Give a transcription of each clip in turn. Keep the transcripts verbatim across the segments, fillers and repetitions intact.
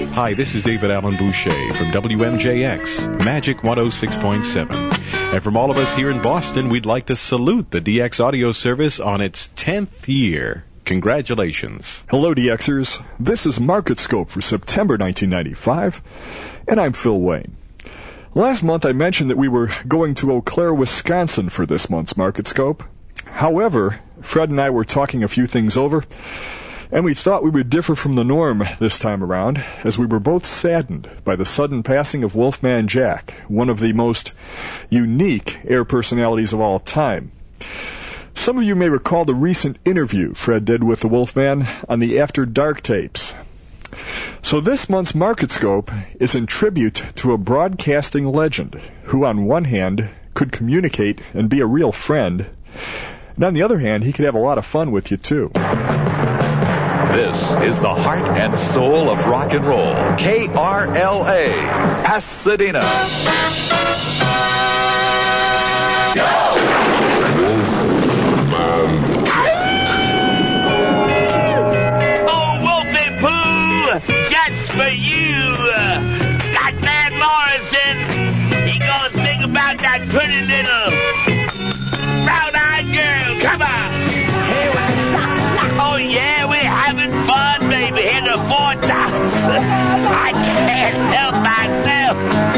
Hi, this is David Allen Boucher from W M J X, Magic one oh six point seven. And from all of us here in Boston, we'd like to salute the D X audio service on its tenth year. Congratulations. Hello, D Xers. This is Market Scope for September nineteen ninety-five, and I'm Phil Wayne. Last month I mentioned that we were going to Eau Claire, Wisconsin for this month's Market Scope. However, Fred and I were talking a few things over, and we thought we would differ from the norm this time around, as we were both saddened by the sudden passing of Wolfman Jack, one of the most unique air personalities of all time. Some of you may recall the recent interview Fred did with the Wolfman on the After Dark tapes. So this month's Market Scope is in tribute to a broadcasting legend who, on one hand, could communicate and be a real friend, and on the other hand, he could have a lot of fun with you, too. This is the heart and soul of rock and roll. K R L A, Pasadena. Oh, Wolfie Pooh, just for you. Got Van Morrison. He gonna sing about that pretty little brown-eyed girl. Come on. Oh, yeah, we're having fun, baby, in the Fort Knox. I can't help myself.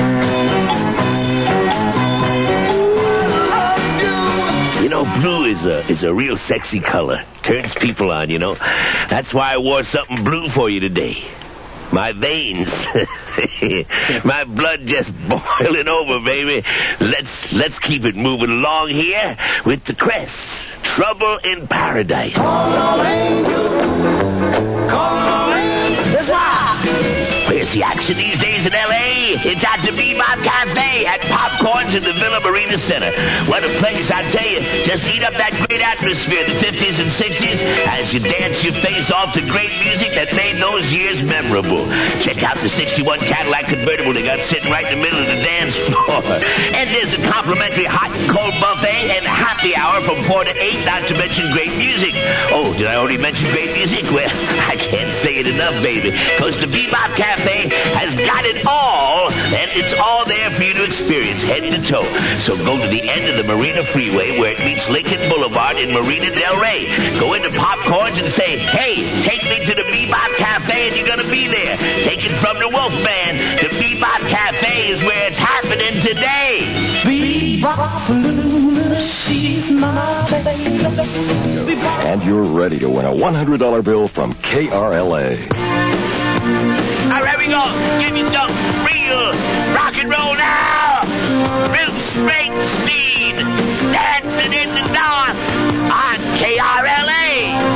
You know, blue is a is a real sexy color. Turns people on, you know. That's why I wore something blue for you today. My veins. My blood just boiling over, baby. Let's let's keep it moving along here with the crest. Trouble in Paradise. Call all angels. Call all angels. Where's the action these days in L A? It's at the Bebop Cafe at Popcorns in the Villa Marina Center. What a place, I tell you. Just eat up that great atmosphere, the fifties and sixties, as you dance your face off to great music that made those years memorable. Check out the sixty-one Cadillac convertible they got sitting right in the middle of the dance floor. And there's a complimentary hot and cold buffet and happy hour from four to eight, not to mention great music. Oh, did I already mention great music? Well, I can't say it enough, baby, because the Bebop Cafe has got it all, and it's all there for you to experience head to toe. So go to the end of the Marina Freeway where it meets Lincoln Boulevard in Marina Del Rey. Go into Popcorns and say, hey, take me to the Bebop Cafe, and you're going to be there. Take it from the Wolfman. The Bebop Cafe is where it's happening today. Bebop, she's my baby. And you're ready to win a one hundred dollar bill from K R L A. All right, here we go. Give me some real rock and roll now. Bruce Springsteen, dancing in the dark on K R L A.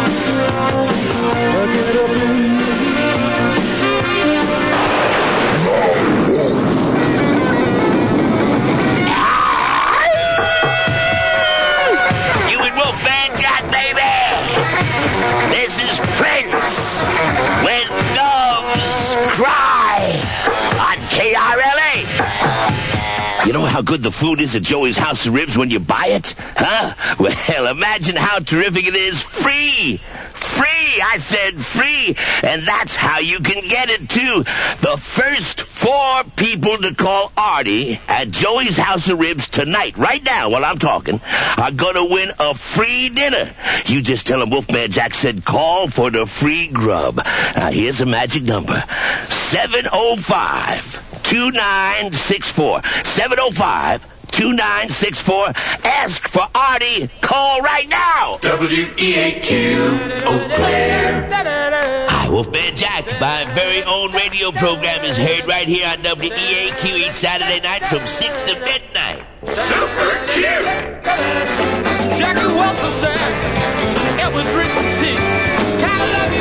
You and Wolfman Jack, baby. This is Prince. When doves cry on K R L A. You know how good the food is at Joey's House of Ribs when you buy it? Huh? Well, imagine how terrific it is free. Free, I said free. And that's how you can get it, too. The first four people to call Artie at Joey's House of Ribs tonight, right now while I'm talking, are going to win a free dinner. You just tell them Wolfman Jack said call for the free grub. Now, here's a magic number. seven oh five, two nine six four. seven oh five, two nine six four. Ask for Artie. Call right now. W E A Q, Eau Claire. Hi, Wolfman Jack. My very own radio program is heard right here on W E A Q each Saturday night from six to midnight. Super cute. Jackie Wilson said it was written to kind of love you.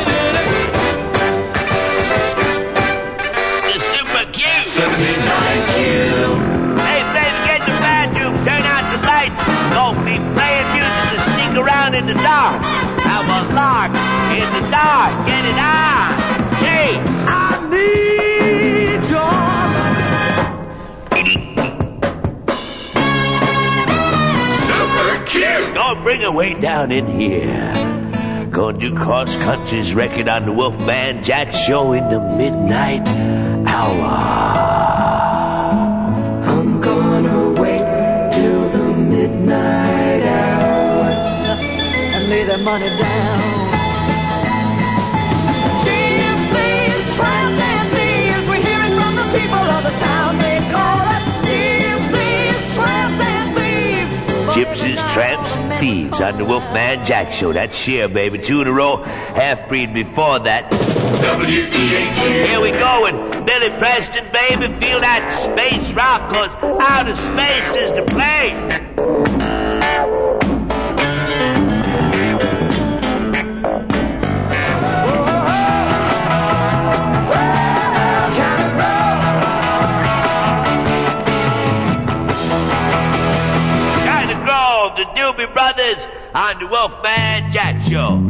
The super cute. seventy-nine Q. Hey, baby, get the bathroom. Turn out the lights. Don't be playing music to sneak around in the dark. Have a lark in the dark. Get it on. Hey, I need your Super cute. Go bring her way down in here. Go gonna do Cross Country's record on the Wolfman Jack Show in the midnight hour. I'm gonna wait till the midnight hour and lay that money down. Thieves, thieves, tramps and thieves. We hear it from the people of the town. They call us thieves, thieves, tramps and thieves. Gypsies, tramps, and thieves on the Wolfman Jack Show. That's Cher, baby. Two in a row. Half-breed before that. W E A Q. Here we go with Billy Preston, baby. Feel that space rock, 'cause outer space is the place. China Grove, the Doobie Brothers on the Wolfman Jack Show.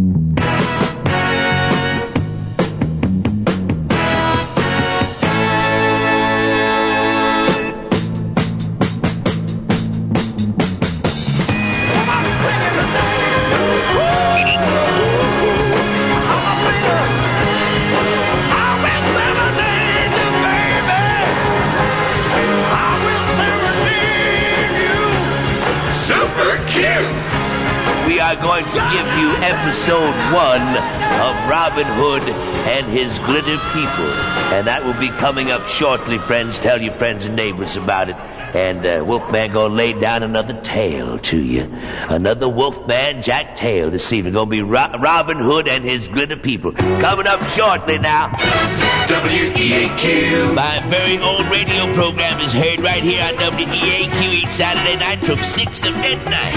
We are going to give you episode one of Robin Hood and his Glitter People. And that will be coming up shortly, friends. Tell your friends and neighbors about it. And uh, Wolfman gonna lay down another tale to you. Another Wolfman Jack tale this evening. Gonna be Ro- Robin Hood and his Glitter People. Coming up shortly now. W E A Q. My very old radio program is heard right here on W E A Q each Saturday night from six to midnight.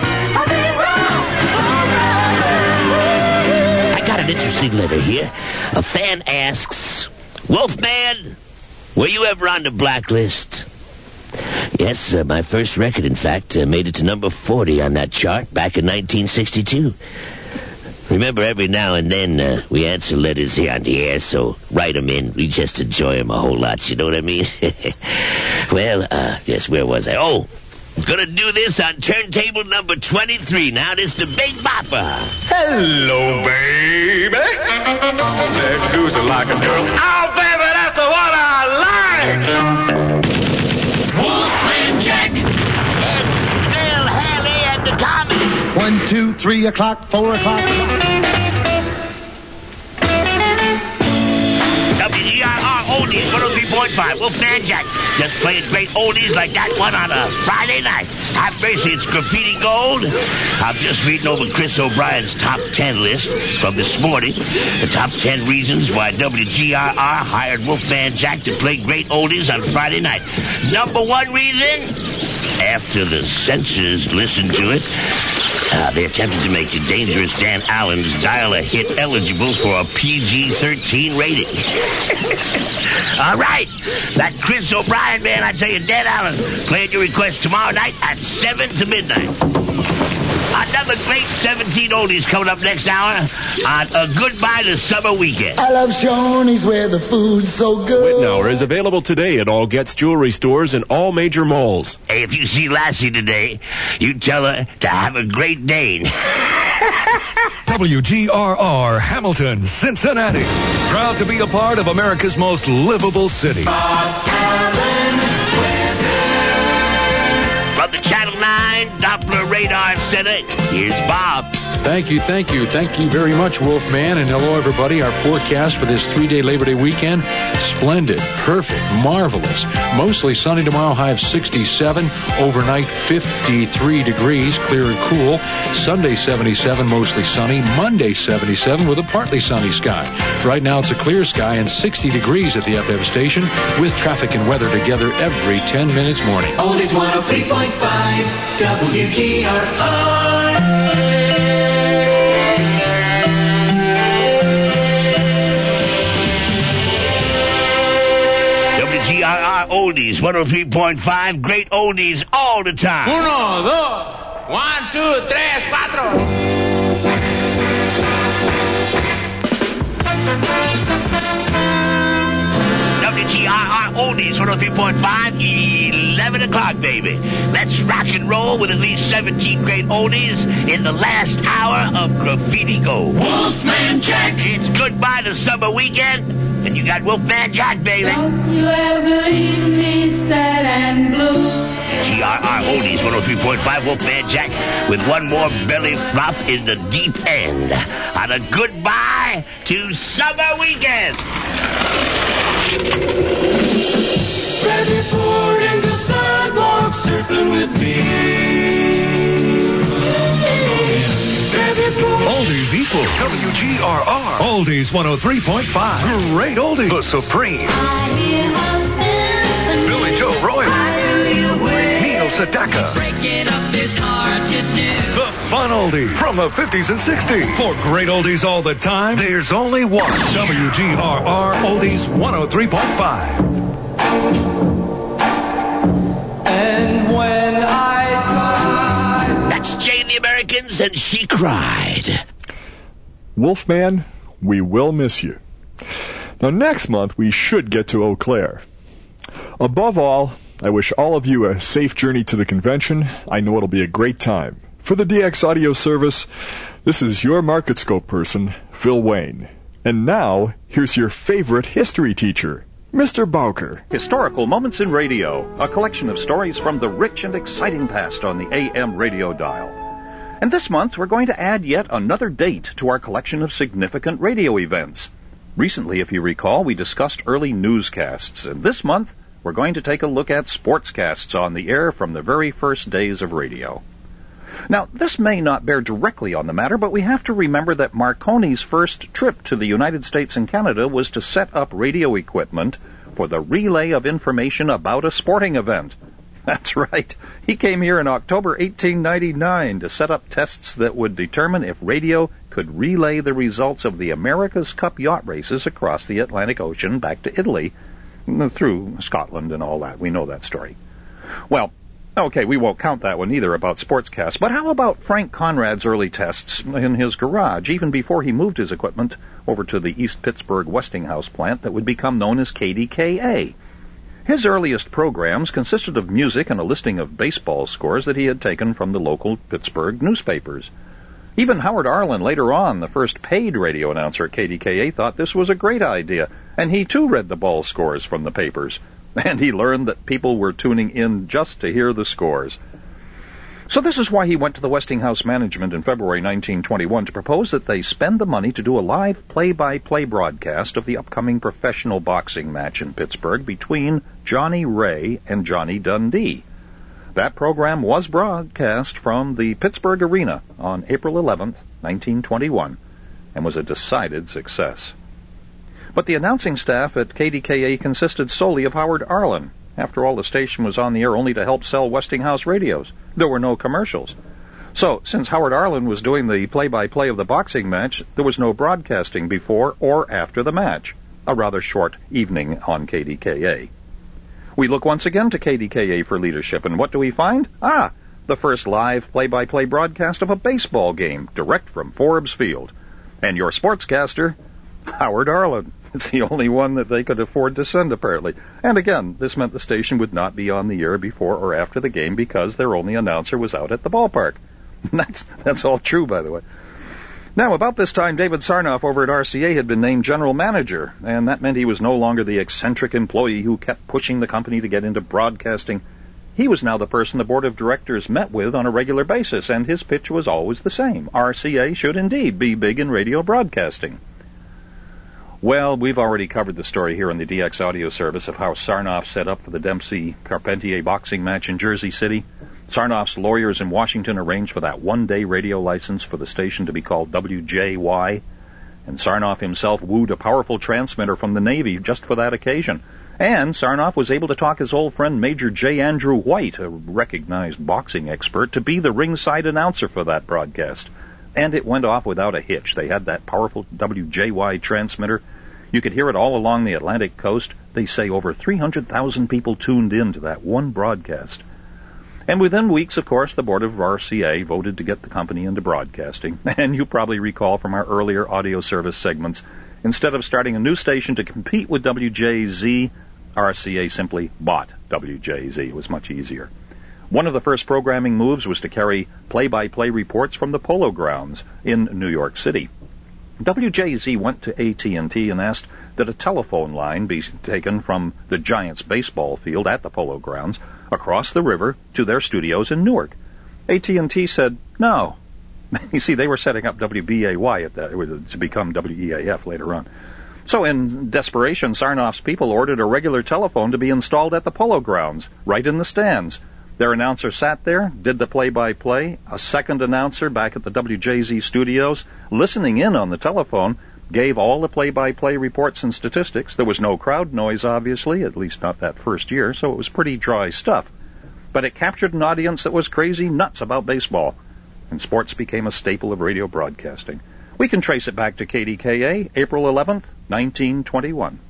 I got an interesting letter here. A fan asks, Wolfman, were you ever on the blacklist? Yes, uh, my first record, in fact, uh, made it to number forty on that chart back in nineteen sixty-two. Remember, every now and then uh, we answer letters here on the air, so write them in. We just enjoy them a whole lot, you know what I mean? Well, uh, yes, where was I? Oh, I'm gonna do this on turntable number twenty-three. Now, this is the Big Bopper. Hello, baby. Let's do it like a girl. Oh, baby, that's the one I like. Wolfman Jack. And Bill Haley and the Comedy. One, two, three o'clock, four o'clock. W G R R Oldies one oh three point five. Wolfman Jack. Just playing great oldies like that one on a Friday night. Have mercy, it's graffiti gold. I'm just reading over Chris O'Brien's top ten list from this morning. The top ten reasons why W G R R hired Wolfman Jack to play great oldies on Friday night. Number one reason, after the censors listened to it, uh, they attempted to make the dangerous Dan Allen's dial-a-hit eligible for a P G thirteen rating. All right, that Chris O'Brien man, I tell you, Dan Allen, playing your request tomorrow night at seven to midnight. Another great seventeen oldies coming up next hour on a Goodbye to Summer Weekend. I love Shoney's where the food's so good. Wittenauer is available today at all Getz jewelry stores and all major malls. Hey, if you see Lassie today, you tell her to have a great day. W G R R Hamilton, Cincinnati. Proud to be a part of America's most livable city. From the Channel nine Doppler Radar Center, here's Bob. Thank you, thank you, thank you very much, Wolfman, and hello, everybody. Our forecast for this three-day Labor Day weekend, splendid, perfect, marvelous. Mostly sunny tomorrow, high of sixty-seven. Overnight, fifty-three degrees, clear and cool. Sunday, seventy-seven, mostly sunny. Monday, seventy-seven, with a partly sunny sky. Right now, it's a clear sky and sixty degrees at the F M station, with traffic and weather together every ten minutes morning. Oldies one oh three point five W G R R. W G R R Oldies one oh three point five, great oldies all the time. Uno, dos, one, two, tres, cuatro. W G R R Oldies one oh three point five, eleven eleven o'clock, baby. Let's rock and roll with at least seventeen great oldies in the last hour of Graffiti Gold. Wolfman Jack. It's goodbye to summer weekend, and you got Wolfman Jack, baby. Don't you ever leave me sad and blue. G R R Oldies one oh three point five, Wolfman Jack, with one more belly flop in the deep end. On a goodbye to summer weekend. Ready for in the sidewalk surfing with me. Oldies equal W G R R. Oldies one oh three point five. Great Oldies. The Supreme. Billy Joe Royal. Neil Sedaka. Breaking up is hard to do. The Fun Oldies from the fifties and sixties. For great oldies all the time, there's only one. W G R R Oldies one oh three point five. And when I cried. That's Jane the Americans, and she cried. Wolfman, we will miss you. Now, next month, we should get to Eau Claire. Above all, I wish all of you a safe journey to the convention. I know it'll be a great time. For the D X Audio Service, this is your MarketScope person, Phil Wayne. And now, here's your favorite history teacher, Mister Bowker. Historical Moments in Radio, a collection of stories from the rich and exciting past on the A M radio dial. And this month, we're going to add yet another date to our collection of significant radio events. Recently, if you recall, we discussed early newscasts, and this month, we're going to take a look at sportscasts on the air from the very first days of radio. Now, this may not bear directly on the matter, but we have to remember that Marconi's first trip to the United States and Canada was to set up radio equipment for the relay of information about a sporting event. That's right. He came here in October eighteen ninety-nine to set up tests that would determine if radio could relay the results of the America's Cup yacht races across the Atlantic Ocean back to Italy, through Scotland and all that. We know that story. Well, okay, we won't count that one either about sportscasts, but how about Frank Conrad's early tests in his garage, even before he moved his equipment over to the East Pittsburgh Westinghouse plant that would become known as K D K A? His earliest programs consisted of music and a listing of baseball scores that he had taken from the local Pittsburgh newspapers. Even Howard Arlen, later on, the first paid radio announcer at K D K A, thought this was a great idea, and he too read the ball scores from the papers. And he learned that people were tuning in just to hear the scores. So this is why he went to the Westinghouse management in February nineteen twenty-one to propose that they spend the money to do a live play-by-play broadcast of the upcoming professional boxing match in Pittsburgh between Johnny Ray and Johnny Dundee. That program was broadcast from the Pittsburgh Arena on April eleventh, nineteen twenty-one, and was a decided success. But the announcing staff at K D K A consisted solely of Howard Arlen. After all, the station was on the air only to help sell Westinghouse radios. There were no commercials. So, since Howard Arlen was doing the play-by-play of the boxing match, there was no broadcasting before or after the match. A rather short evening on K D K A. We look once again to K D K A for leadership, and what do we find? Ah, the first live play-by-play broadcast of a baseball game, direct from Forbes Field. And your sportscaster, Howard Arlen. It's the only one that they could afford to send, apparently. And again, this meant the station would not be on the air before or after the game because their only announcer was out at the ballpark. That's that's all true, by the way. Now, about this time, David Sarnoff over at R C A had been named general manager, and that meant he was no longer the eccentric employee who kept pushing the company to get into broadcasting. He was now the person the board of directors met with on a regular basis, and his pitch was always the same. R C A should indeed be big in radio broadcasting. Well, we've already covered the story here on the D X Audio Service of how Sarnoff set up for the Dempsey-Carpentier boxing match in Jersey City. Sarnoff's lawyers in Washington arranged for that one-day radio license for the station to be called W J Y. And Sarnoff himself wooed a powerful transmitter from the Navy just for that occasion. And Sarnoff was able to talk his old friend Major J. Andrew White, a recognized boxing expert, to be the ringside announcer for that broadcast. And it went off without a hitch. They had that powerful W J Y transmitter. You could hear it all along the Atlantic coast. They say over three hundred thousand people tuned in to that one broadcast. And within weeks, of course, the board of R C A voted to get the company into broadcasting. And you probably recall from our earlier audio service segments, instead of starting a new station to compete with W J Z, R C A simply bought W J Z. It was much easier. One of the first programming moves was to carry play-by-play reports from the Polo Grounds in New York City. W J Z went to A T and T and asked that a telephone line be taken from the Giants baseball field at the Polo Grounds across the river to their studios in Newark. A T and T said no. You see, they were setting up W B A Y at that, to become W E A F later on. So in desperation, Sarnoff's people ordered a regular telephone to be installed at the Polo Grounds, right in the stands. Their announcer sat there, did the play-by-play. A second announcer back at the W J Z studios, listening in on the telephone, gave all the play-by-play reports and statistics. There was no crowd noise, obviously, at least not that first year, so it was pretty dry stuff. But it captured an audience that was crazy nuts about baseball, and sports became a staple of radio broadcasting. We can trace it back to K D K A, April eleventh, nineteen twenty-one.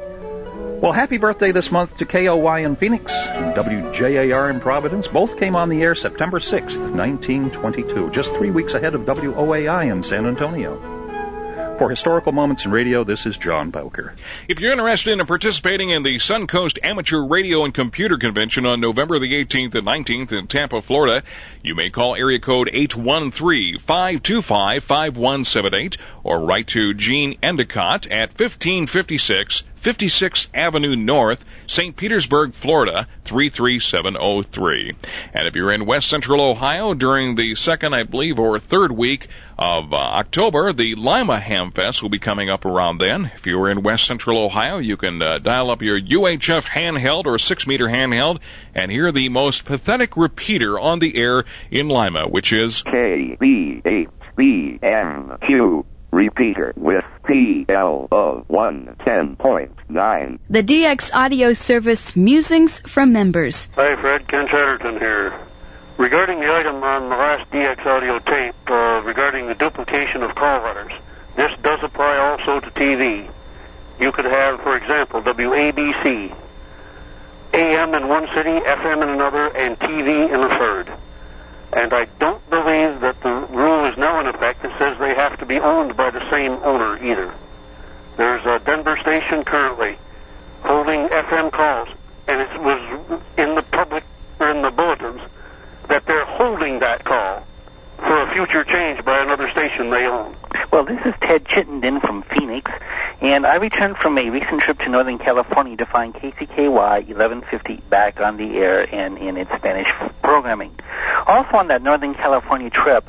Well, happy birthday this month to K O Y in Phoenix and W J A R in Providence. Both came on the air September sixth, nineteen twenty-two, just three weeks ahead of W O A I in San Antonio. For Historical Moments in Radio, this is John Bowker. If you're interested in participating in the Suncoast Amateur Radio and Computer Convention on November the eighteenth and nineteenth in Tampa, Florida, you may call area code eight one three, five two five, five one seven eight or write to Gene Endicott at fifteen fifty-six fifty-sixth Avenue North, Saint Petersburg, Florida, three three seven oh three. And if you're in West Central Ohio during the second, I believe, or third week of uh, October, the Lima Ham Fest will be coming up around then. If you're in West Central Ohio, you can uh, dial up your U H F handheld or six-meter handheld and hear the most pathetic repeater on the air in Lima, which is K B H B N Q. Repeater with P L O one ten point nine. The D X Audio Service Musings from Members. Hi, Fred. Ken Chatterton here. Regarding the item on the last D X audio tape, uh, regarding the duplication of call letters, this does apply also to T V. You could have, for example, W A B C, A M in one city, F M in another, and T V in a third. And I don't believe that the rule is now in effect that says they have to be owned by the same owner either. There's a Denver station currently holding F M calls, and it was in the public, or in the bulletins, that they're holding that call for a future change by another station they own. Well, this is Ted Chittenden from Phoenix, and I returned from a recent trip to Northern California to find K C K Y eleven fifty back on the air and in its Spanish programming. Also on that Northern California trip,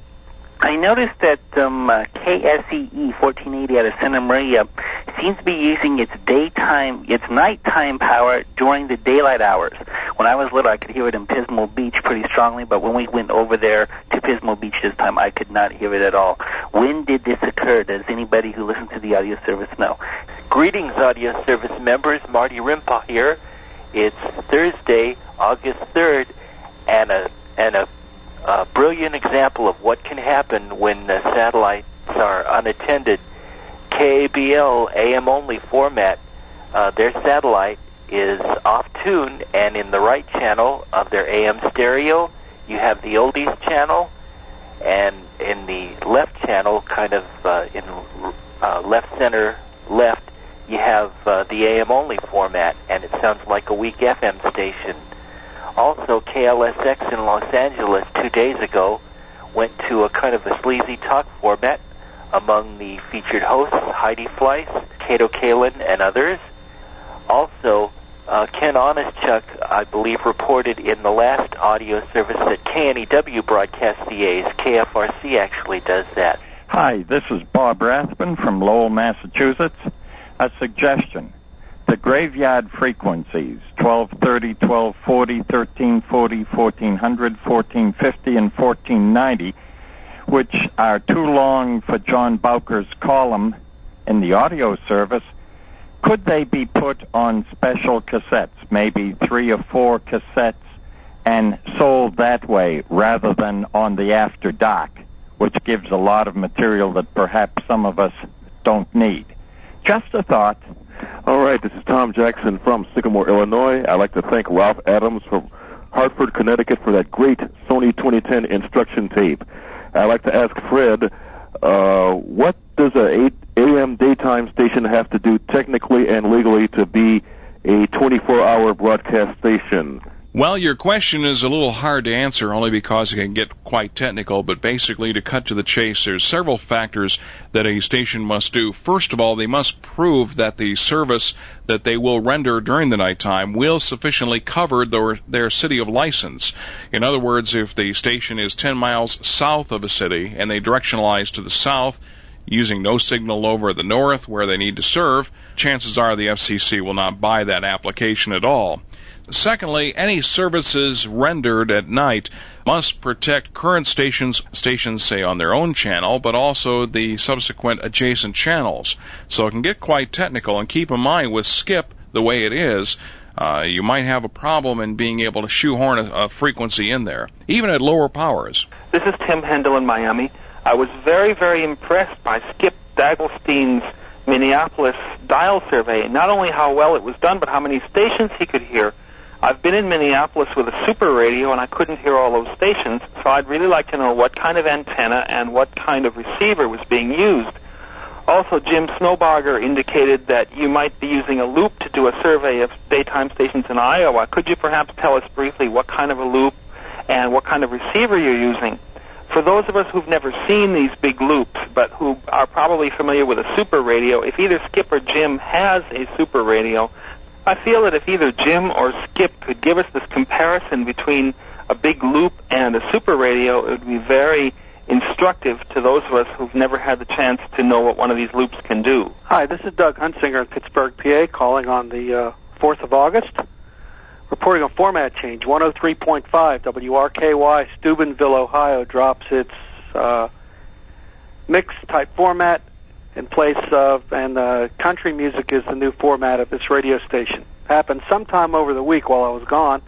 I noticed that um, uh, K S E E fourteen eighty out of Santa Maria seems to be using its daytime, its nighttime power during the daylight hours. When I was little, I could hear it in Pismo Beach pretty strongly, but when we went over there to Pismo Beach this time, I could not hear it at all. When did this occur? Does anybody who listens to the audio service know? Greetings, audio service members. Marty Rimpa here. It's Thursday, August third, and a and a A brilliant example of what can happen when the satellites are unattended. K A B L A M only format, uh, their satellite is off tune, and in the right channel of their A M stereo, you have the oldies channel, and in the left channel, kind of uh, in uh, left center left, you have uh, the A M only format, and it sounds like a weak F M station. Also, K L S X in Los Angeles two days ago went to a kind of a sleazy talk format among the featured hosts, Heidi Fleiss, Cato Kalin, and others. Also, uh, Ken Honestchuk, I believe, reported in the last audio service that K N E W broadcasts the A's. K F R C actually does that. Hi, this is Bob Rathbun from Lowell, Massachusetts. A suggestion. The graveyard frequencies, twelve thirty, twelve forty, thirteen forty, fourteen hundred, fourteen fifty, and fourteen ninety, which are too long for John Bowker's column in the audio service, could they be put on special cassettes, maybe three or four cassettes, and sold that way rather than on the After Dark, which gives a lot of material that perhaps some of us don't need? Just a thought. All right, this is Tom Jackson from Sycamore, Illinois. I'd like to thank Ralph Adams from Hartford, Connecticut for that great Sony twenty ten instruction tape. I'd like to ask Fred, uh, what does a A M daytime station have to do technically and legally to be a twenty-four hour broadcast station? Well, your question is a little hard to answer only because it can get quite technical, but basically, to cut to the chase, there's several factors that a station must do. First of all, they must prove that the service that they will render during the nighttime will sufficiently cover their, their city of license. In other words, if the station is ten miles south of a city and they directionalize to the south, using no signal over the north where they need to serve, chances are the F C C will not buy that application at all. Secondly, any services rendered at night must protect current stations, stations say on their own channel, but also the subsequent adjacent channels. So it can get quite technical, and keep in mind with Skip the way it is, uh, you might have a problem in being able to shoehorn a, a frequency in there, even at lower powers. This is Tim Hendel in Miami. I was very, very impressed by Skip Dagelstein's Minneapolis dial survey, not only how well it was done, but how many stations he could hear. I've been in Minneapolis with a super radio, and I couldn't hear all those stations, so I'd really like to know what kind of antenna and what kind of receiver was being used. Also, Jim Snowbarger indicated that you might be using a loop to do a survey of daytime stations in Iowa. Could you perhaps tell us briefly what kind of a loop and what kind of receiver you're using? For those of us who've never seen these big loops, but who are probably familiar with a super radio, if either Skip or Jim has a super radio, I feel that if either Jim or Skip could give us this comparison between a big loop and a super radio, it would be very instructive to those of us who've never had the chance to know what one of these loops can do. Hi, this is Doug Hunsinger in Pittsburgh, P A, calling on the uh, fourth of August, reporting a format change. one oh three point five W R K Y, Steubenville, Ohio, drops its uh, mix-type format in place of, and uh, country music is the new format of this radio station. Happened sometime over the week while I was gone.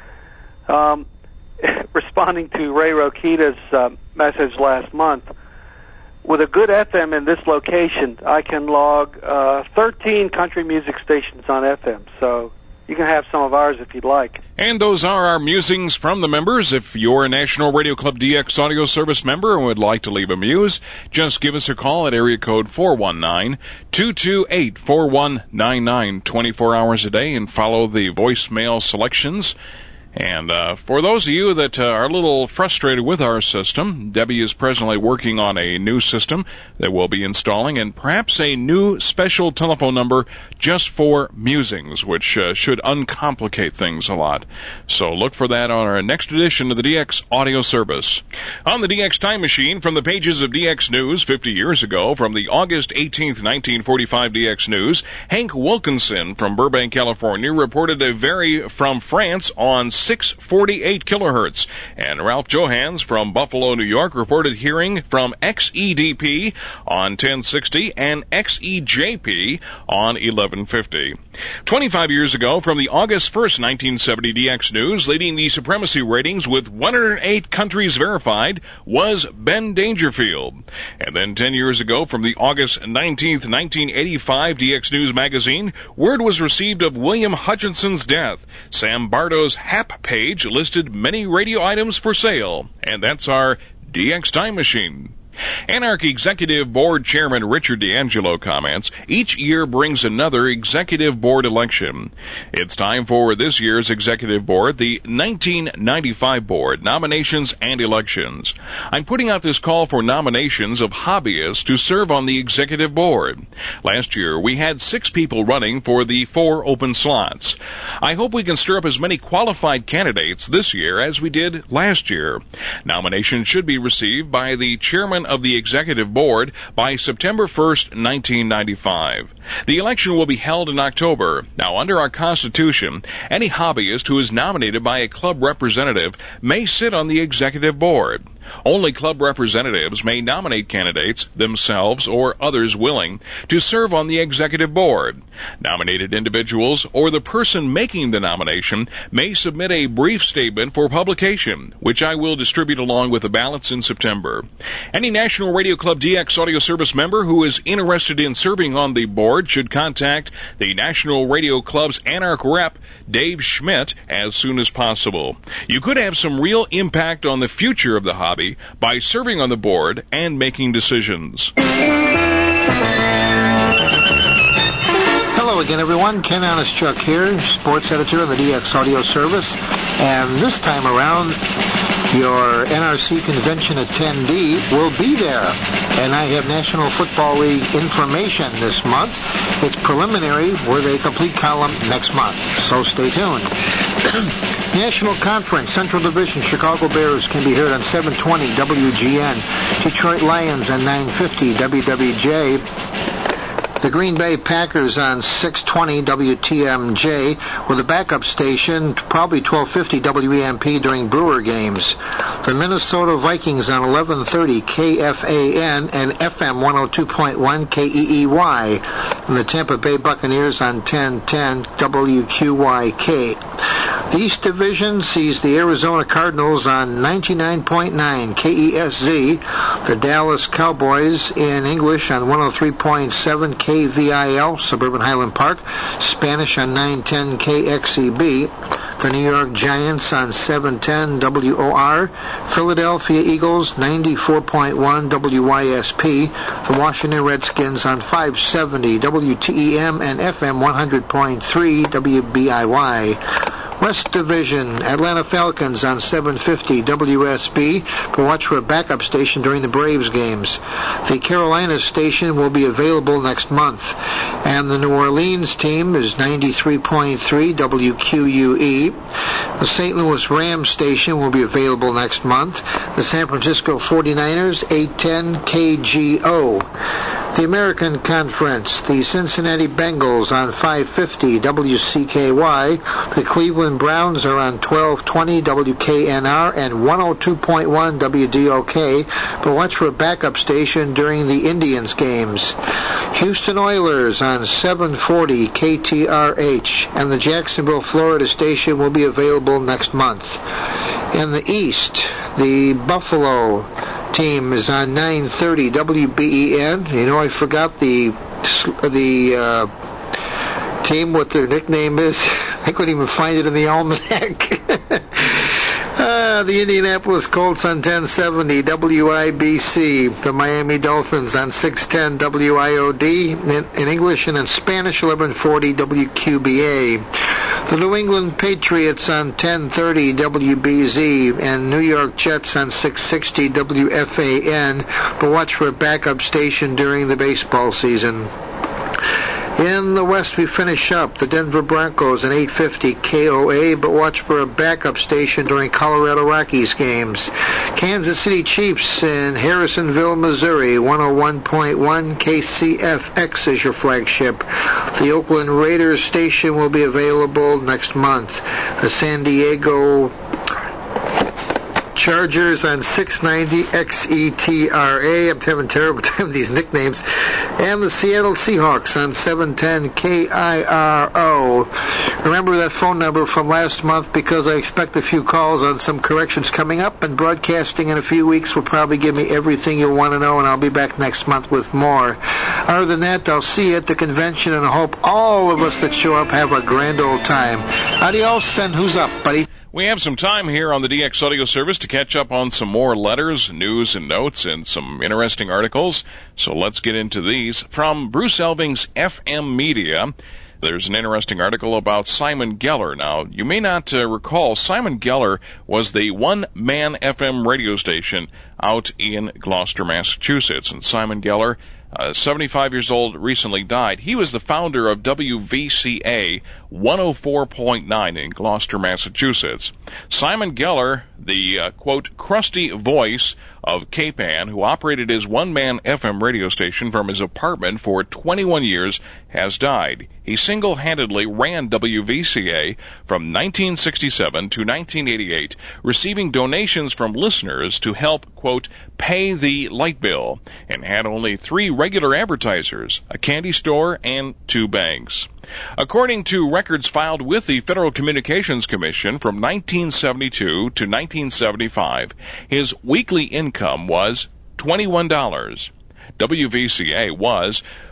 Um, responding to Ray Rokita's uh, message last month, with a good F M in this location, I can log uh, thirteen country music stations on F M, so you can have some of ours if you'd like. And those are our musings from the members. If you're a National Radio Club D X Audio Service member and would like to leave a muse, just give us a call at area code four one nine, two two eight, four one nine nine, twenty-four hours a day, and follow the voicemail selections. And uh, for those of you that uh, are a little frustrated with our system, Debbie is presently working on a new system that we'll be installing, and perhaps a new special telephone number just for musings, which uh, should uncomplicate things a lot. So look for that on our next edition of the D X Audio Service. On the D X Time Machine, from the pages of D X News fifty years ago, from the August eighteenth, nineteen forty-five D X News, Hank Wilkinson from Burbank, California, reported a vary from France on six forty-eight kilohertz, and Ralph Johans from Buffalo, New York, reported hearing from X E D P on ten sixty and X E J P on eleven fifty. twenty-five years ago, from the August first, nineteen seventy D X News, leading the supremacy ratings with one hundred eight countries verified, was Ben Dangerfield. And then ten years ago, from the August nineteenth, nineteen eighty-five D X News magazine, word was received of William Hutchinson's death. Sam Bardo's Hap page listed many radio items for sale. And that's our D X Time Machine. Anarch Executive Board Chairman Richard D'Angelo comments, each year brings another Executive Board election. It's time for this year's Executive Board, the nineteen ninety-five Board, nominations and elections. I'm putting out this call for nominations of hobbyists to serve on the Executive Board. Last year, we had six people running for the four open slots. I hope we can stir up as many qualified candidates this year as we did last year. Nominations should be received by the Chairman of the Executive Board by September first, nineteen ninety-five. The election will be held in October. Now, under our Constitution, any hobbyist who is nominated by a club representative may sit on the Executive Board. Only club representatives may nominate candidates, themselves or others willing, to serve on the Executive Board. Nominated individuals or the person making the nomination may submit a brief statement for publication, which I will distribute along with the ballots in September. Any National Radio Club D X Audio Service member who is interested in serving on the board should contact the National Radio Club's Anarch rep, Dave Schmidt, as soon as possible. You could have some real impact on the future of the hobby by serving on the board and making decisions. Hello, Hello again, everyone. Ken Onischuk here, sports editor of the D X Audio Service. And this time around, your N R C convention attendee will be there. And I have National Football League information this month. It's preliminary with a complete column next month, so stay tuned. National Conference, Central Division, Chicago Bears can be heard on seven twenty W G N. Detroit Lions on nine fifty W W J. The Green Bay Packers on six twenty W T M J with a backup station, probably twelve fifty W E M P during Brewer games. The Minnesota Vikings on eleven thirty K F A N and F M one oh two point one K E E Y. And the Tampa Bay Buccaneers on ten ten W Q Y K. The East Division sees the Arizona Cardinals on ninety-nine point nine K E S Z. The Dallas Cowboys in English on one oh three point seven K V I L, Suburban Highland Park. Spanish on nine ten K X E B. The New York Giants on seven ten W O R. Philadelphia Eagles ninety-four point one W Y S P. The Washington Redskins on five seventy W T E M and F M one hundred point three W B I Y. West Division, Atlanta Falcons on seven fifty W S B, but watch for a backup station during the Braves games. The Carolina station will be available next month. And the New Orleans team is ninety-three point three W Q U E. The Saint Louis Rams station will be available next month. The San Francisco forty-niners, eight ten K G O. The American Conference, the Cincinnati Bengals on five fifty W C K Y. The Cleveland Browns are on twelve twenty W K N R and one oh two point one W D O K, but watch for a backup station during the Indians games. Houston Oilers on seven forty K T R H, and the Jacksonville, Florida station will be available next month. In the East, the Buffalo team is on nine thirty W B E N. You know, I forgot the the uh, team, what their nickname is. I couldn't even find it in the almanac. uh, the Indianapolis Colts on ten seventy W I B C. The Miami Dolphins on six ten W I O D in, in English, and in Spanish eleven forty W Q B A. The New England Patriots on ten thirty W B Z and New York Jets on six sixty W F A N, but watch for a backup station during the baseball season. In the West, we finish up the Denver Broncos on eight fifty K O A, but watch for a backup station during Colorado Rockies games. Kansas City Chiefs in Harrisonville, Missouri, one oh one point one K C F X is your flagship. The Oakland Raiders station will be available next month. The San Diego Chargers on six ninety X E T R A. I'm having a terrible time with these nicknames. And the Seattle Seahawks on seven ten K I R O. Remember that phone number from last month, because I expect a few calls on some corrections coming up, and broadcasting in a few weeks will probably give me everything you'll want to know, and I'll be back next month with more. Other than that, I'll see you at the convention, and I hope all of us that show up have a grand old time. Adios, and who's up, buddy? We have some time here on the D X Audio Service to catch up on some more letters, news, and notes, and some interesting articles. So let's get into these. From Bruce Elving's F M Media, there's an interesting article about Simon Geller. Now, you may not uh, recall, Simon Geller was the one-man F M radio station out in Gloucester, Massachusetts. And Simon Geller, uh, seventy-five years old, recently died. He was the founder of W V C A one oh four point nine in Gloucester, Massachusetts. Simon Geller, the, uh, quote, crusty voice of Cape Ann, who operated his one-man F M radio station from his apartment for twenty-one years, has died. He single-handedly ran W V C A from nineteen sixty-seven to nineteen eighty-eight, receiving donations from listeners to help, quote, pay the light bill, and had only three regular advertisers, a candy store and two banks. According to records filed with the Federal Communications Commission from nineteen seventy-two to nineteen seventy-five, his weekly income was twenty-one dollars. W V C A was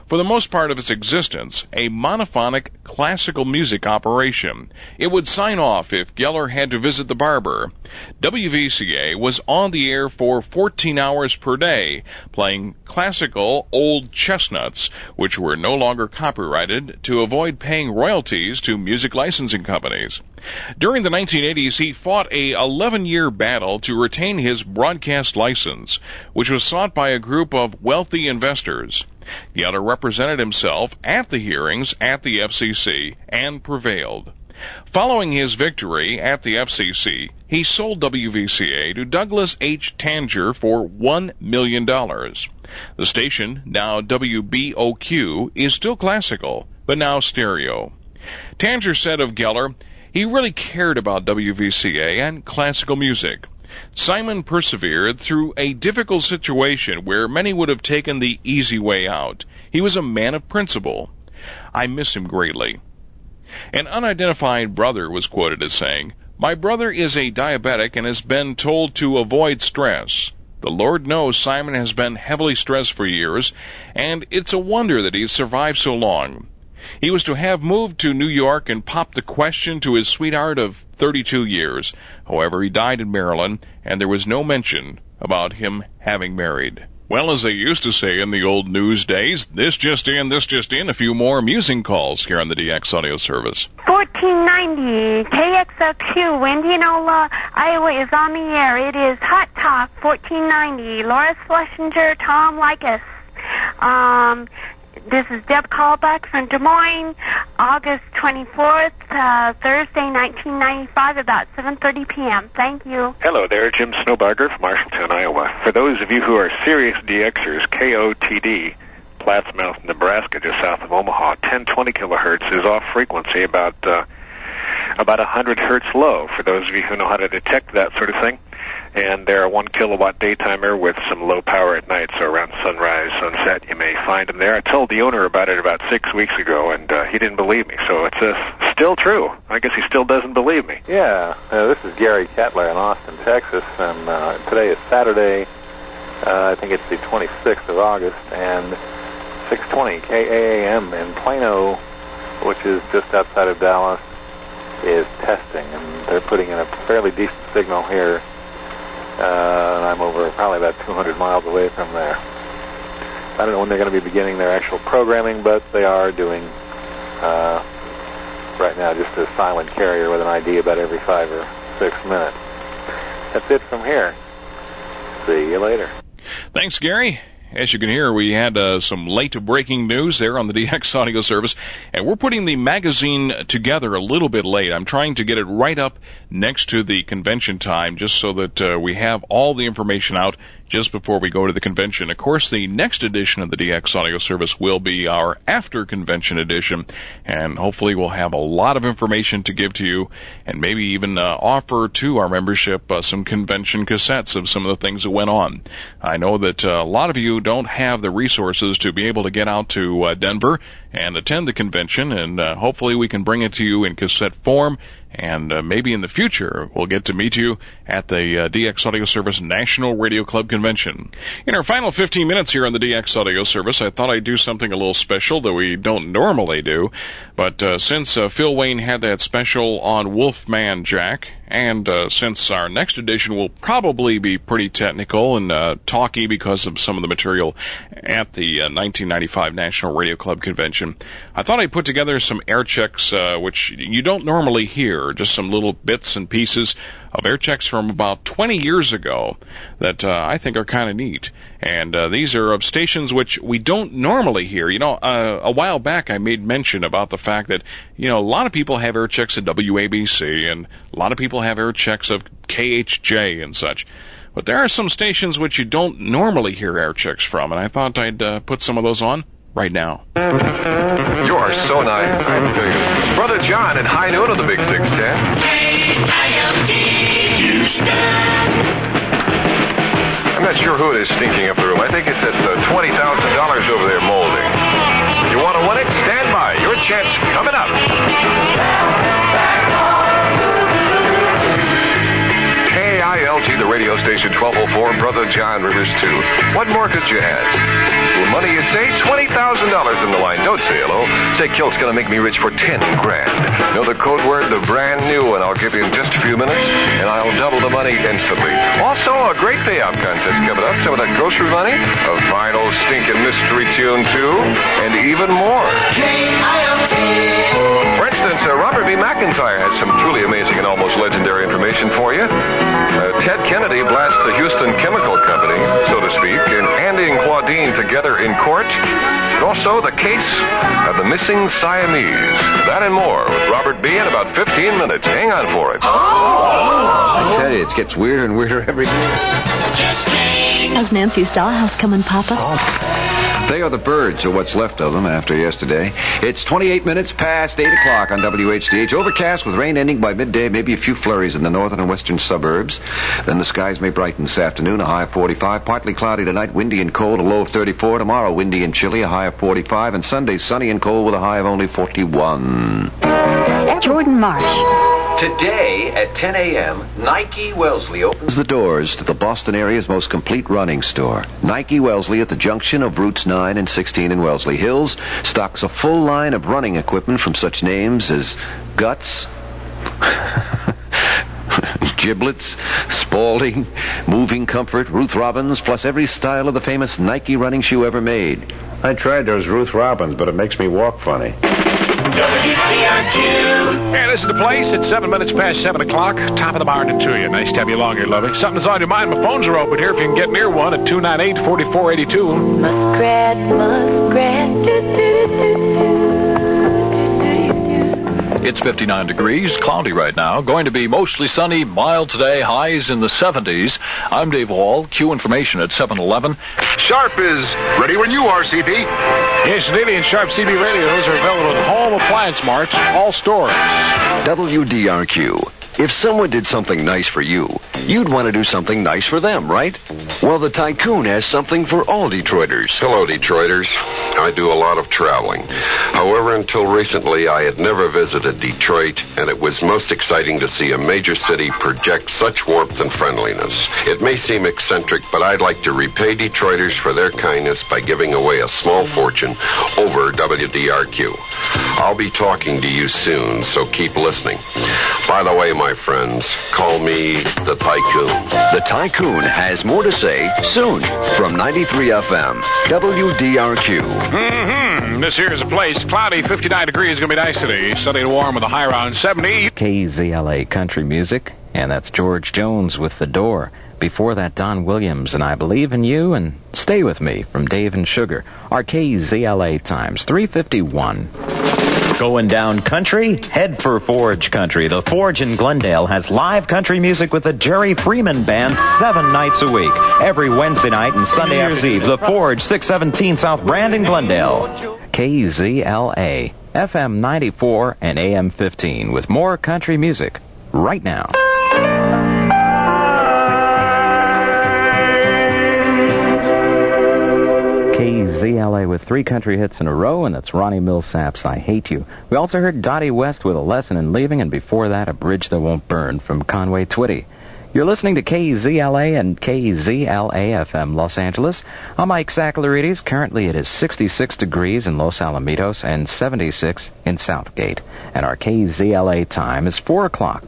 for the most part of its existence, a monophonic classical music operation. It would sign off if Geller had to visit the barber. W V C A was on the air for fourteen hours per day, playing classical old chestnuts, which were no longer copyrighted, to avoid paying royalties to music licensing companies. During the nineteen eighties, he fought a eleven-year battle to retain his broadcast license, which was sought by a group of wealthy investors. Geller represented himself at the hearings at the F C C and prevailed. Following his victory at the F C C, he sold W V C A to Douglas H. Tanger for one million dollars. The station, now W B O Q, is still classical, but now stereo. Tanger said of Geller, he really cared about W V C A and classical music. Simon persevered through a difficult situation where many would have taken the easy way out. He was a man of principle. I miss him greatly. An unidentified brother was quoted as saying, "My brother is a diabetic and has been told to avoid stress. The Lord knows Simon has been heavily stressed for years, and it's a wonder that he's survived so long. He was to have moved to New York and popped the question to his sweetheart of thirty-two years. However, he died in Maryland, and there was no mention about him having married." Well, as they used to say in the old news days, this just in, this just in, a few more amusing calls here on the D X Audio Service. fourteen ninety K X L Q, Indianola, Iowa is on the air. It is Hot Talk fourteen ninety. Loris Schlesinger, Tom Likas. Um... This is Deb Callback from Des Moines, August twenty-fourth, uh, Thursday, nineteen ninety-five, about seven thirty p.m. Thank you. Hello there, Jim Snowbarger from Marshalltown, Iowa. For those of you who are serious D Xers, K O T D, Plattsmouth, Nebraska, just south of Omaha, ten twenty kilohertz is off frequency, about uh, about one hundred hertz low, for those of you who know how to detect that sort of thing. And they're a one kilowatt daytimer with some low power at night, so around sunrise, sunset, you may find them there. I told the owner about it about six weeks ago, and uh, he didn't believe me, so it's uh, still true. I guess he still doesn't believe me. Yeah, uh, this is Gary Kettler in Austin, Texas, and uh, today is Saturday, uh, I think it's the twenty-sixth of August, and six twenty K A A M in Plano, which is just outside of Dallas, is testing, and they're putting in a fairly decent signal here. Uh, and I'm over probably about two hundred miles away from there. I don't know when they're going to be beginning their actual programming, but they are doing, uh, right now, just a silent carrier with an I D about every five or six minutes. That's it from here. See you later. Thanks, Gary. As you can hear, we had uh, some late-breaking news there on the D X Audio Service, and we're putting the magazine together a little bit late. I'm trying to get it right up next to the convention time just so that uh, we have all the information out just before we go to the convention. Of course, the next edition of the D X Audio Service will be our after-convention edition, and hopefully we'll have a lot of information to give to you and maybe even uh, offer to our membership uh, some convention cassettes of some of the things that went on. I know that uh, a lot of you don't have the resources to be able to get out to uh, Denver and attend the convention, and uh, hopefully we can bring it to you in cassette form, and uh, maybe in the future we'll get to meet you at the uh, D X Audio Service National Radio Club Convention. In our final fifteen minutes here on the D X Audio Service, I thought I'd do something a little special that we don't normally do, but uh, since uh, Phil Wayne had that special on Wolfman Jack, and uh, since our next edition will probably be pretty technical and uh, talky because of some of the material at the uh, nineteen ninety-five National Radio Club Convention, I thought I'd put together some air checks uh, which you don't normally hear, just some little bits and pieces of air checks from about twenty years ago that uh, I think are kind of neat. And uh, these are of stations which we don't normally hear. You know, uh, a while back I made mention about the fact that, you know, a lot of people have air checks at W A B C, and a lot of people have air checks of K H J and such. But there are some stations which you don't normally hear air checks from, and I thought I'd uh, put some of those on right now. You are so nice, I tell you. Brother John at High Noon on the Big six ten. I'm not sure who it is stinking up the room. I think it's at uh, twenty thousand dollars over there molding. You want to win it? Stand by. Your chance coming up. K I L T, the radio station, twelve oh four, Brother John Rivers two. What more could you ask? Will money you say? twenty thousand thousand dollars in the line. Don't say hello. Say Kilt's going to make me rich for ten grand. Know the code word, the brand new one. I'll give you in just a few minutes, and I'll double the money instantly. Also, a great payout contest coming up. Some of that grocery money, a fine old stinking mystery tune, too, and even more. For instance, uh, Robert B. McIntyre has some truly amazing and almost legendary information for you. Uh, Ted Kennedy blasts the Houston Chemical Company, so to speak, and Andy and Claudine together in court. And also the case of the missing Siamese. That and more with Robert B. in about fifteen minutes. Hang on for it. I tell you, it gets weirder and weirder every day. How's Nancy's dollhouse coming, Papa? They are the birds, or what's left of them after yesterday. It's twenty-eight minutes past eight o'clock on W H D H. Overcast with rain ending by midday, maybe a few flurries in the northern and western suburbs. Then the skies may brighten this afternoon, a high of forty-five. Partly cloudy tonight, windy and cold, a low of thirty-four. Tomorrow, windy and chilly, a high of forty-five. And Sunday, sunny and cold with a high of only forty-one. Jordan Marsh. Today at ten a.m., Nike Wellesley opens the doors to the Boston area's most complete running store. Nike Wellesley at the junction of Routes nine and sixteen in Wellesley Hills stocks a full line of running equipment from such names as Guts, Giblets, Spalding, Moving Comfort, Ruth Robbins, plus every style of the famous Nike running shoe ever made. I tried those Ruth Robbins, but it makes me walk funny. Hey, this is the place. It's seven minutes past seven o'clock. Top of the morning to you. Nice to have you along here, lovely. Something's on your mind. My phones are open here. If you can get near one at two nine eight, four four eight two. Muskrat, muskrat. It's fifty-nine degrees, cloudy right now. Going to be mostly sunny, mild today, highs in the seventies. I'm Dave Wall. Q information at seven eleven. Sharp is ready when you are, C B. Yes, Daily and Sharp C B radios are available at Home Appliance Marts, all stores. W D R Q. If someone did something nice for you, you'd want to do something nice for them, right? Well, the Tycoon has something for all Detroiters. Hello, Detroiters. I do a lot of traveling. However, until recently, I had never visited Detroit, and it was most exciting to see a major city project such warmth and friendliness. It may seem eccentric, but I'd like to repay Detroiters for their kindness by giving away a small fortune over W D R Q. I'll be talking to you soon, so keep listening. By the way, my friends, call me the Tycoon. The Tycoon has more to say soon from ninety-three F M, W D R Q. Mm-hmm. This here is a place. Cloudy, fifty-nine degrees. Going to be nice today. Sunny and warm with a high around seventy. K Z L A Country Music, and that's George Jones with The Door. Before that, Don Williams and I Believe in You, and Stay With Me from Dave and Sugar. Our K Z L A times, three fifty-one. Going down country? Head for Forge Country. The Forge in Glendale has live country music with the Jerry Freeman Band seven nights a week. Every Wednesday night and Sunday New Year's Eve. The Forge, six seventeen South Brandon, Glendale. K Z L A, F M ninety-four and A M fifteen, with more country music right now. K Z L A with three country hits in a row, and that's Ronnie Millsap's I Hate You. We also heard Dottie West with A Lesson in Leaving, and before that, A Bridge That Won't Burn from Conway Twitty. You're listening to K Z L A and K Z L A F M Los Angeles. I'm Mike Saccalarides. Currently it is sixty-six degrees in Los Alamitos and seventy-six in Southgate. And our K Z L A time is four o'clock.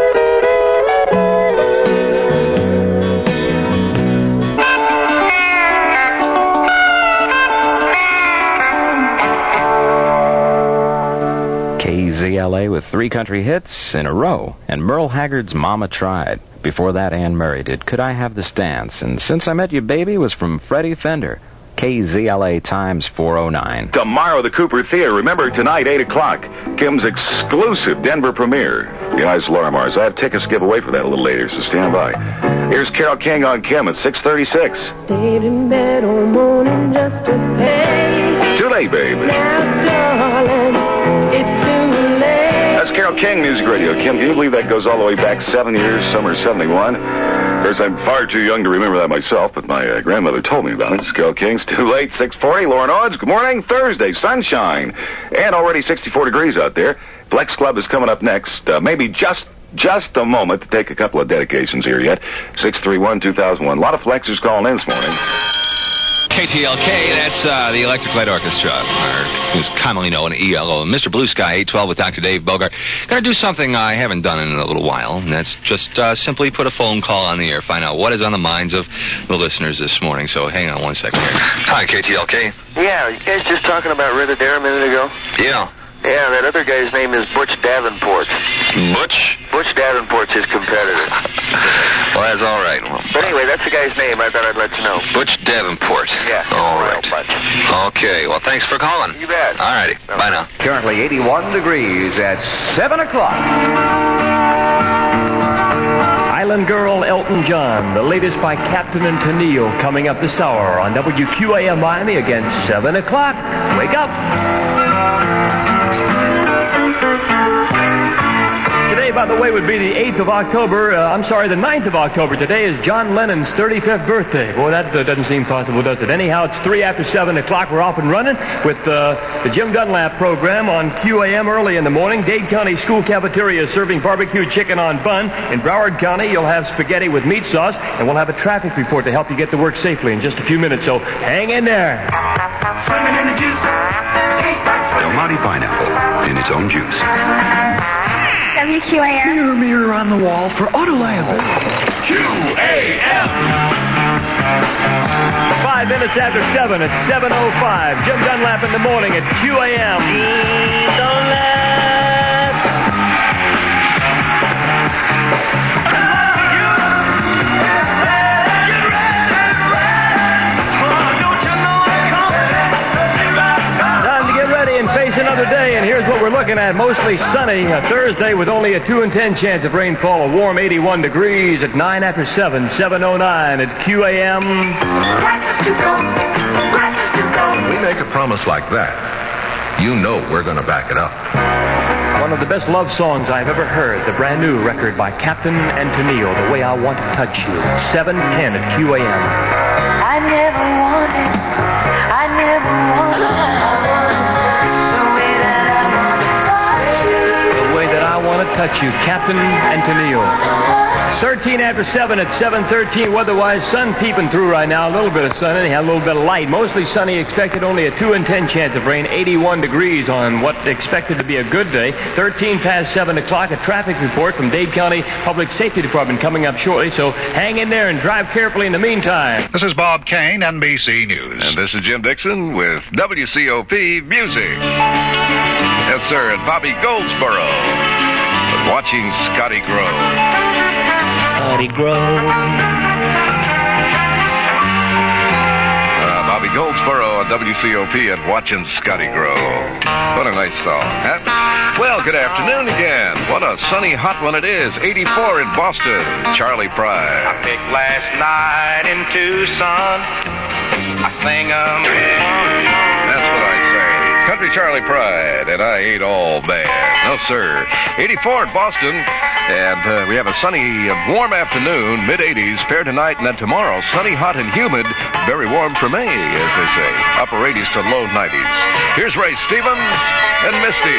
K Z L A with three country hits in a row, and Merle Haggard's Mama Tried. Before that, Ann Murray did Could I Have This Dance? And Since I Met You Baby was from Freddie Fender. K Z L A times four oh nine. Tomorrow, the Cooper Theater. Remember, tonight, eight o'clock, Kim's exclusive Denver premiere. Guys, Laura Mars. I have tickets to give away for that a little later, so stand by. Here's Carole King on Kim at six thirty-six. Stayed in bed all morning just to pay. Too late, babe. Now, darling, it's too late. That's Carole King, Music Radio. Kim, can you believe that goes all the way back seven years, summer seventy-one? Of course, I'm far too young to remember that myself, but my uh, grandmother told me about it. It's Carole King's Too Late, six forty. Lauren Odds, good morning. Thursday, sunshine, and already sixty-four degrees out there. Flex Club is coming up next. Uh, maybe just just a moment to take a couple of dedications here yet. six three one, two thousand one. A lot of Flexers calling in this morning. K K T L K, that's uh, the Electric Light Orchestra, or is commonly known as E L O. Mister Blue Sky, eight twelve with Doctor Dave Bogart. Going to do something I haven't done in a little while, and that's just uh, simply put a phone call on the air, find out what is on the minds of the listeners this morning. So hang on one second here. Hi, K T L K. Yeah, you guys just talking about Red Adair a minute ago? Yeah. Yeah, that other guy's name is Butch Davenport. Butch? Butch Davenport's his competitor. Well, that's all right. Well, but anyway, that's the guy's name. I thought I'd let you know. Butch Davenport. Yeah. All right. Okay, well, thanks for calling. You bet. All righty. No. Bye now. Currently eighty-one degrees at seven o'clock. Island Girl, Elton John, the latest by Captain and Tennille, coming up this hour on W Q A M Miami against seven o'clock. Wake up. Today, by the way, would be the eighth of October. Uh, I'm sorry, the ninth of October. Today is John Lennon's thirty-fifth birthday. Boy, that uh, doesn't seem possible, does it? Anyhow, it's three after seven o'clock. We're off and running with uh, the Jim Dunlap program on Q A M early in the morning. Dade County School Cafeteria is serving barbecue chicken on bun. In Broward County, you'll have spaghetti with meat sauce, and we'll have a traffic report to help you get to work safely in just a few minutes. So hang in there. Swimming in the juice. Del Monte pineapple in its own juice. W Q A M. Mirror, mirror on the wall for Autoland. Q A M. Five minutes after seven at seven oh five. Jim Dunlap in the morning at Q A M. Dunlap. Time to get ready and face another day, and here's what we're looking at. Mostly sunny, a Thursday with only a two in ten chance of rainfall, a warm eighty-one degrees at nine after seven, seven oh nine at Q A M. When we make a promise like that, you know we're going to back it up. One of the best love songs I've ever heard, the brand new record by Captain and Tennille, The Way I Want to Touch You, seven ten at Q A M. I never wanted, I never wanted The way that I want to touch you, Captain and Tennille. thirteen after seven at seven thirteen. Weather-wise, sun peeping through right now. A little bit of sun, anyhow, a little bit of light. Mostly sunny, expected only a two in ten chance of rain. eighty-one degrees on what expected to be a good day. thirteen past seven o'clock. A traffic report from Dade County Public Safety Department coming up shortly. So hang in there and drive carefully in the meantime. This is Bob Kane, N B C News. And this is Jim Dixon with W C O P Music. Yes, sir, at Bobby Goldsboro. Watching Scotty grow. Scotty grow. Uh, Bobby Goldsboro on W C O P and Watching Scotty grow. What a nice song, huh? Well, good afternoon again. What a sunny, hot one it is. eighty-four in Boston. Charlie Pride. I picked last night in Tucson. I sang 'em. That's what I say. Country Charlie Pride, and I ain't all bad. No, sir. eighty-four in Boston, and uh, we have a sunny, uh, warm afternoon, mid eighties, fair tonight, and then tomorrow, sunny, hot, and humid, very warm for May, as they say. Upper eighties to low nineties. Here's Ray Stevens and Misty.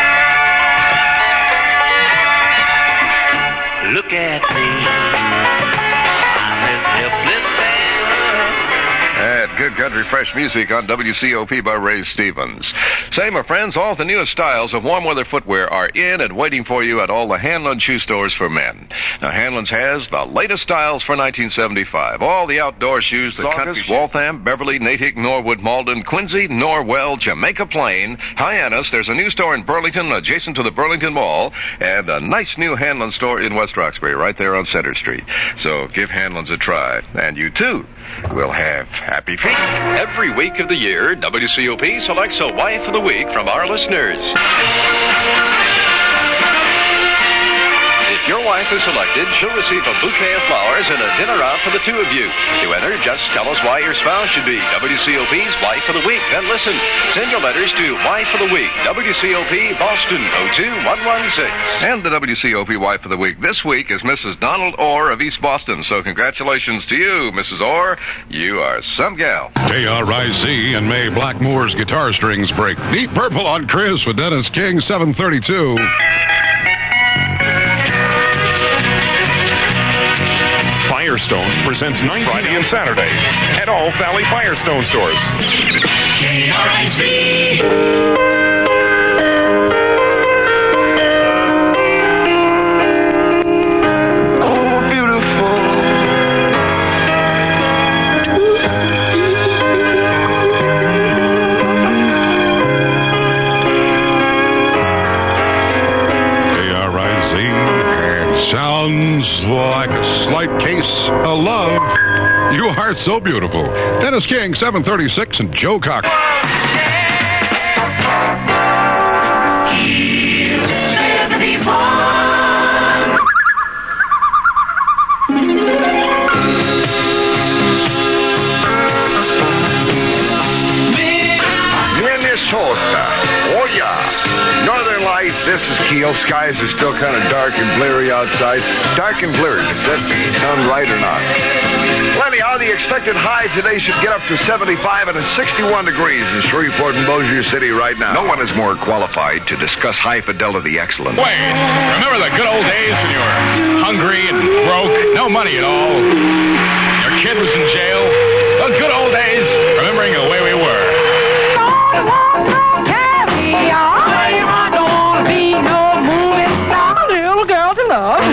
Look at me. I'm as helpless as And good country fresh music on W C O P by Ray Stevens. Say, my friends, all the newest styles of warm weather footwear are in and waiting for you at all the Hanlon shoe stores for men. Now, Hanlon's has the latest styles for nineteen seventy-five. All the outdoor shoes, the country, Waltham, Beverly, Natick, Norwood, Malden, Quincy, Norwell, Jamaica Plain, Hyannis. There's a new store in Burlington adjacent to the Burlington Mall, and a nice new Hanlon store in West Roxbury right there on Center Street. So give Hanlon's a try. And you, too, will have happy feet. Every week of the year, W C O P selects a wife of the week from our listeners. If your wife is selected, she'll receive a bouquet of flowers and a dinner out for the two of you. To enter, just tell us why your spouse should be W C O P's Wife of the Week. Then listen, send your letters to Wife of the Week, W C O P, Boston, oh two one one six. And the W C O P Wife of the Week this week is Missus Donald Orr of East Boston. So congratulations to you, Missus Orr. You are some gal. K R I Z and May Blackmore's guitar strings break. Deep Purple on Chris with Dennis King, seven thirty-two. Fire Firestone presents Friday and Saturday at all Valley Firestone stores. K R I C. Sounds like a slight case of love. You are so beautiful. Dennis King, seven thirty-six, and Joe Cocker. seventy-one. Minnesota. Oh, yeah. Northern Lights, this is Keel. Skies are still kind of dark and bleary outside. Dark and bleary. Does that sound right or not? Well, anyhow, the expected high today should get up to seventy-five, and it's sixty-one degrees in Shreveport and Bossier City right now. No one is more qualified to discuss high-fidelity excellence. Wait, remember the good old days when you were hungry and broke, no money at all? Your kid was in jail? The good old days, remembering the way we were. Love.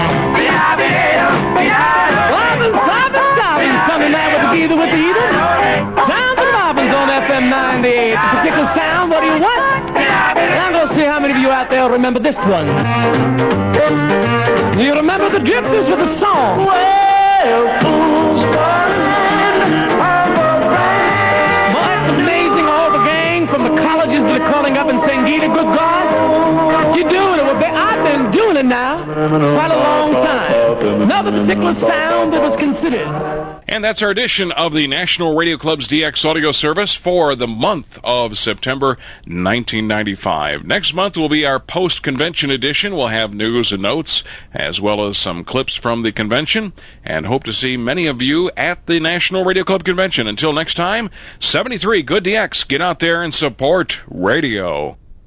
Something that with the geezer with the either. Sounds and bobbins on F M ninety-eight. The particular sound, what do you want? Now I'm going to see how many of you out there remember this one. Do you remember the Drifters with the song? Well, fools Boy, it's amazing, all the gang from the colleges that are calling up and saying, Gita, good God, you're doing it. Well, I've been doing it now quite a long time. Another particular sound that was considered. And that's our edition of the National Radio Club's D X audio service for the month of September nineteen ninety-five. Next month will be our post-convention edition. We'll have news and notes as well as some clips from the convention, and hope to see many of you at the National Radio Club convention. Until next time, seventy-three Good D X. Get out there and support radio.